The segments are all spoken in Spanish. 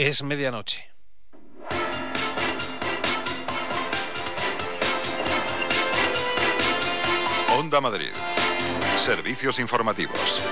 Es medianoche. Onda Madrid. Servicios informativos.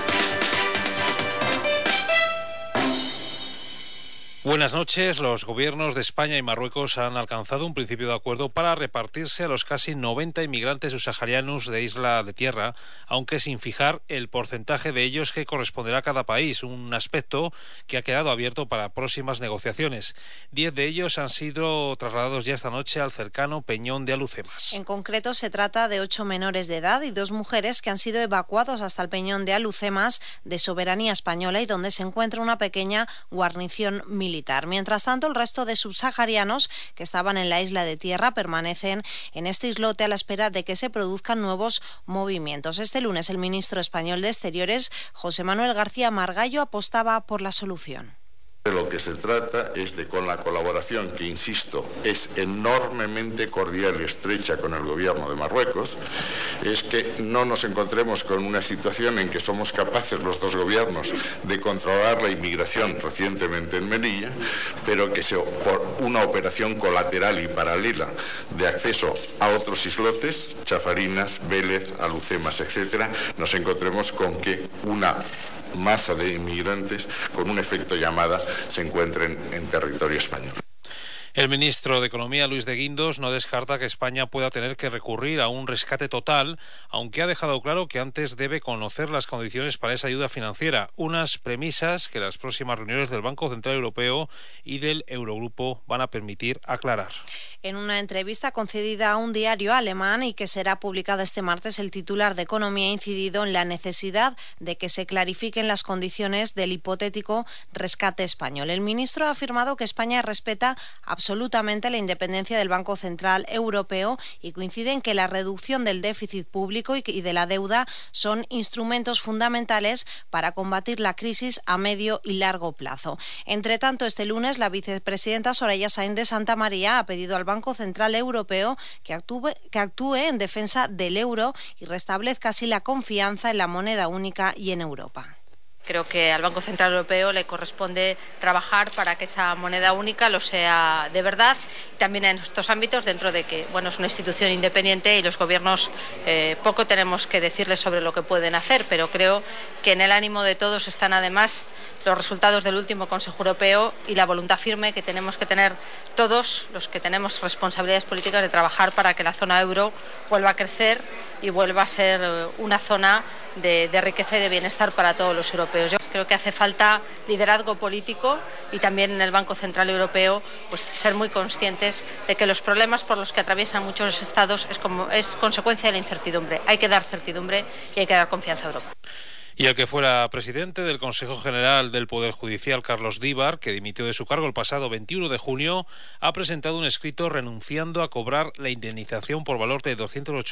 Buenas noches. Los gobiernos de España y Marruecos han alcanzado un principio de acuerdo para repartirse a los casi 90 inmigrantes subsaharianos de Isla de Tierra, aunque sin fijar el porcentaje de ellos que corresponderá a cada país, un aspecto que ha quedado abierto para próximas negociaciones. 10 de ellos han sido trasladados ya esta noche al cercano Peñón de Alucemas. En concreto, se trata de 8 menores de edad y 2 mujeres que han sido evacuados hasta el Peñón de Alucemas, de soberanía española, y donde se encuentra una pequeña guarnición militar. Mientras tanto, el resto de subsaharianos que estaban en la Isla de Tierra permanecen en este islote a la espera de que se produzcan nuevos movimientos. Este lunes, el ministro español de Exteriores, José Manuel García Margallo, apostaba por la solución. De lo que se trata es de, con la colaboración que, insisto, es enormemente cordial y estrecha con el gobierno de Marruecos, es que no nos encontremos con una situación en que somos capaces los dos gobiernos de controlar la inmigración recientemente en Melilla, pero que por una operación colateral y paralela de acceso a otros islotes, Chafarinas, Vélez, Alucemas, etcétera, nos encontremos con que una masa de inmigrantes con un efecto llamada se encuentren en territorio español. El ministro de Economía, Luis de Guindos, no descarta que España pueda tener que recurrir a un rescate total, aunque ha dejado claro que antes debe conocer las condiciones para esa ayuda financiera, unas premisas que las próximas reuniones del Banco Central Europeo y del Eurogrupo van a permitir aclarar. En una entrevista concedida a un diario alemán y que será publicada este martes, el titular de Economía ha incidido en la necesidad de que se clarifiquen las condiciones del hipotético rescate español. El ministro ha afirmado que España respeta absolutamente la independencia del Banco Central Europeo y coincide en que la reducción del déficit público y de la deuda son instrumentos fundamentales para combatir la crisis a medio y largo plazo. Entre tanto, este lunes la vicepresidenta Soraya Sáenz de Santamaría ha pedido al Banco Central Europeo que actúe en defensa del euro y restablezca así la confianza en la moneda única y en Europa. Creo que al Banco Central Europeo le corresponde trabajar para que esa moneda única lo sea de verdad, y también en estos ámbitos, dentro de que es una institución independiente y los gobiernos poco tenemos que decirles sobre lo que pueden hacer, pero creo que en el ánimo de todos están además los resultados del último Consejo Europeo y la voluntad firme que tenemos que tener todos los que tenemos responsabilidades políticas de trabajar para que la zona euro vuelva a crecer y vuelva a ser una zona de riqueza y de bienestar para todos los europeos. Yo creo que hace falta liderazgo político y también en el Banco Central Europeo ser muy conscientes de que los problemas por los que atraviesan muchos estados es consecuencia de la incertidumbre. Hay que dar certidumbre y hay que dar confianza a Europa. Y el que fuera presidente del Consejo General del Poder Judicial, Carlos Díbar, que dimitió de su cargo el pasado 21 de junio, ha presentado un escrito renunciando a cobrar la indemnización por valor de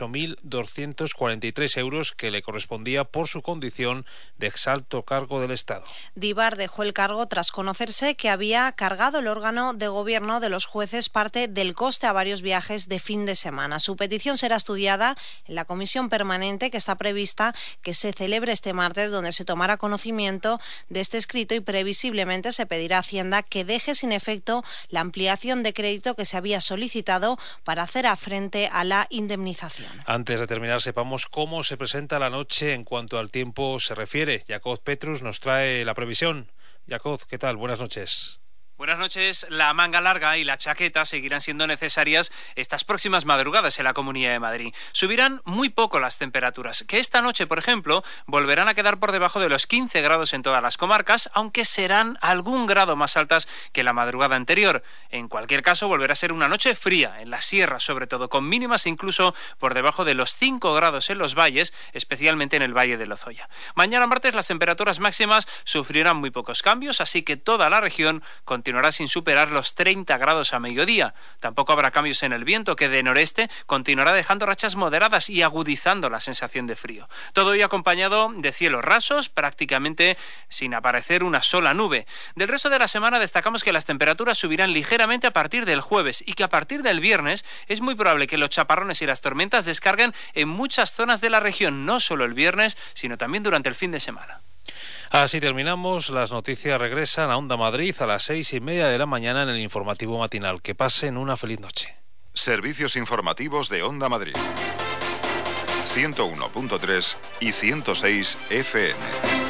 208.243 euros que le correspondía por su condición de exalto cargo del Estado. Díbar dejó el cargo tras conocerse que había cargado el órgano de gobierno de los jueces parte del coste a varios viajes de fin de semana. Su petición será estudiada en la comisión permanente que está prevista que se celebre este martes, donde se tomará conocimiento de este escrito y previsiblemente se pedirá a Hacienda que deje sin efecto la ampliación de crédito que se había solicitado para hacer frente a la indemnización. Antes de terminar, sepamos cómo se presenta la noche en cuanto al tiempo se refiere. Jacob Petrus nos trae la previsión. Jacob, ¿qué tal? Buenas noches. Buenas noches. La manga larga y la chaqueta seguirán siendo necesarias estas próximas madrugadas en la Comunidad de Madrid. Subirán muy poco las temperaturas, que esta noche, por ejemplo, volverán a quedar por debajo de los 15 grados en todas las comarcas, aunque serán algún grado más altas que la madrugada anterior. En cualquier caso, volverá a ser una noche fría, en la sierra sobre todo, con mínimas incluso por debajo de los 5 grados en los valles, especialmente en el Valle de Lozoya. Mañana martes las temperaturas máximas sufrirán muy pocos cambios, así que toda la región continuará sin superar los 30 grados a mediodía. Tampoco habrá cambios en el viento, que de noreste continuará dejando rachas moderadas y agudizando la sensación de frío. Todo ello acompañado de cielos rasos, prácticamente sin aparecer una sola nube. Del resto de la semana destacamos que las temperaturas subirán ligeramente a partir del jueves y que a partir del viernes es muy probable que los chaparrones y las tormentas descarguen en muchas zonas de la región, no solo el viernes, sino también durante el fin de semana. Así terminamos. Las noticias regresan a Onda Madrid a las 6:30 de la mañana en el informativo matinal. Que pasen una feliz noche. Servicios informativos de Onda Madrid. 101.3 y 106 FM.